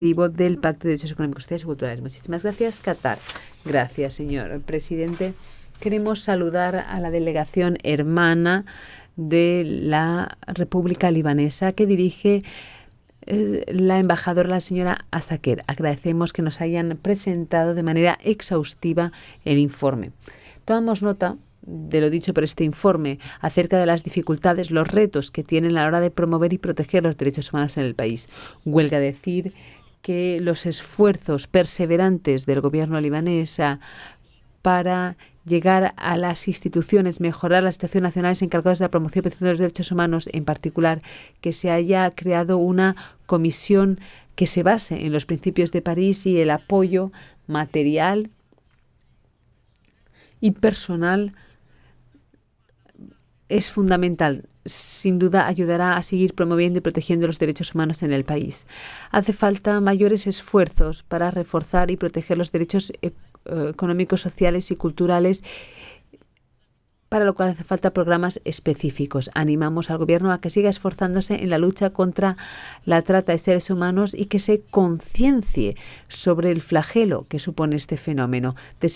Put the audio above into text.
del Pacto de Derechos Económicos, Sociales y Culturales. Muchísimas gracias, Qatar. Gracias, señor presidente. Queremos saludar a la delegación hermana de la República Libanesa que dirige la embajadora, la señora Asaker. Agradecemos que nos hayan presentado de manera exhaustiva el informe. Tomamos nota de lo dicho por este informe acerca de las dificultades, los retos que tienen a la hora de promover y proteger los derechos humanos en el país. Huelga decir que los esfuerzos perseverantes del gobierno libanés para llegar a las instituciones, mejorar la situación nacionales encargadas de la promoción y protección de los derechos humanos, en particular que se haya creado una comisión que se base en los principios de París y el apoyo material y personal es fundamental. Sin duda ayudará a seguir promoviendo y protegiendo los derechos humanos en el país. Hace falta mayores esfuerzos para reforzar y proteger los derechos económicos, sociales y culturales, para lo cual hace falta programas específicos. Animamos al gobierno a que siga esforzándose en la lucha contra la trata de seres humanos y que se conciencie sobre el flagelo que supone este fenómeno.